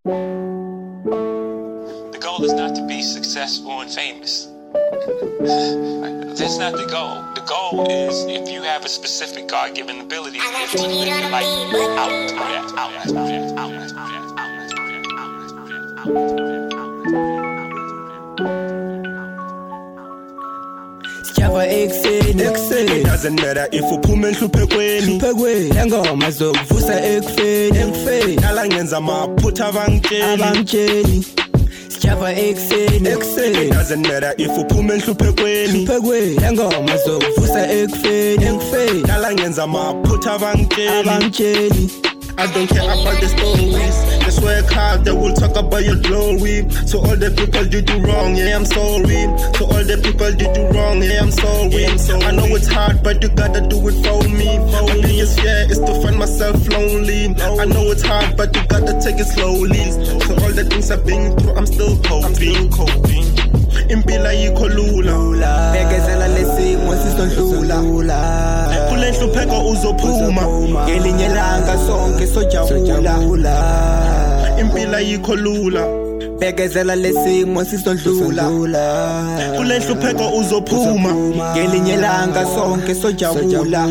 The goal is not to be successful and famous. That's not the goal. The goal is if you have a specific God-given ability, is to live your life Skyava ekuseni It doesn't matter if uphume enhluphekweni Lengoma zokuvusa ekufeni Dala ngenza amaphutha abangitsheli Skyava ekuseni It doesn't matter if uphume enhluphekweni Lengoma zokuvusa ekufeni Dala ngenza amaphutha abangitsheli I don't care about the stories. Just work hard, they will talk about your glory. So all the people did you wrong, yeah, I'm sorry. So all the people did you wrong, yeah, I'm sorry. I know it's hard, but you gotta do it for me. My biggest fear is to find myself lonely. I know it's hard, but you gotta take it slowly. So all the things I've been through, I'm still coping. Impila yikho lula Bekezela lesimo sizodlula Kule nhlupheko uzophuma Ngelinye ilanga sonke sojabula Impila yikho lula Bekezela lesimo sizodlula Kule nhlupheko uzophuma Ngelinye ilanga sonke sojabula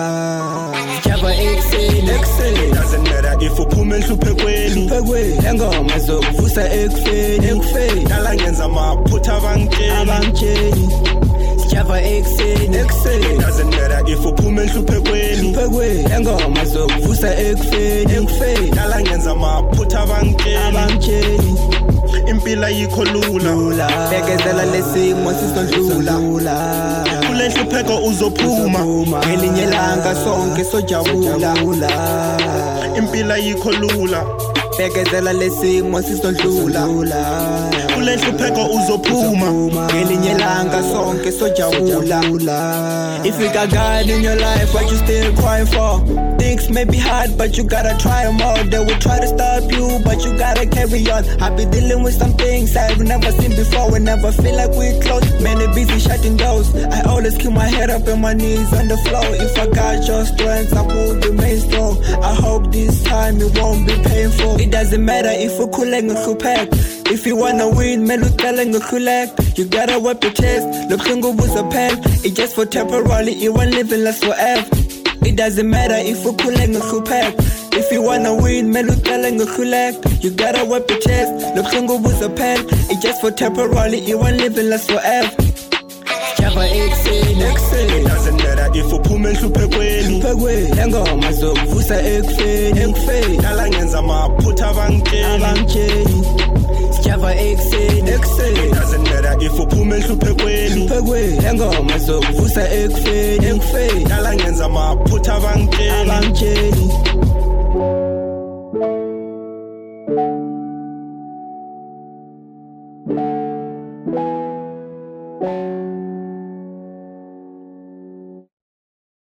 Skyava ekuseni It doesn't matter if uphume enhluphekweni Lengoma zokuvusa ekufeni Dala ngenza amaphutha abangitsheli Skyava ekuseni It doesn't matter if uphume enhluphekweni Lengoma zokuvusa ekufeni Dala ngenza amaphutha abangitsheli Impila yikho lula Bekezela lesimo sizodlula Kule nhlupheko uzophuma Ngelinye ilanga sonke sojabula Impila yikho lula Bekezela lesimo sizodlula Kule nhlupheko uzophuma Ngelinye ilanga sonke sojabula If you got God in your life, what you still crying for? Things may be hard, but you gotta try them all. They will try to stop you, but you gotta carry on. I've been dealing with some things I've never seen before. We never feel like we're close. Many busy shutting doors. I always keep my head up and my knees on the floor. If I got your strength, I will remain strong. I hope this time it won't be painful. It doesn't matter if we're cool and pack. If you wanna win, man, look telling a collect. You gotta wipe your chest. Look, single was a pen. It's just for temporarily, it won't live and last forever. It doesn't matter if we're cool and pack. If you wanna win, man, look telling a collect. You gotta wipe your chest. Look, single was a pen. It's just for temporarily, it won't live and last forever. Skyava ekuseni It doesn't matter if uphume enhluphekweni Lengoma zokuvusa ekufeni Dala ngenza amaphutha abangitsheli Skyava ekuseni It doesn't matter if uphume enhluphekweni Lengoma zokuvusa ekufeni Dala ngenza amaphutha abangitsheli Thank you.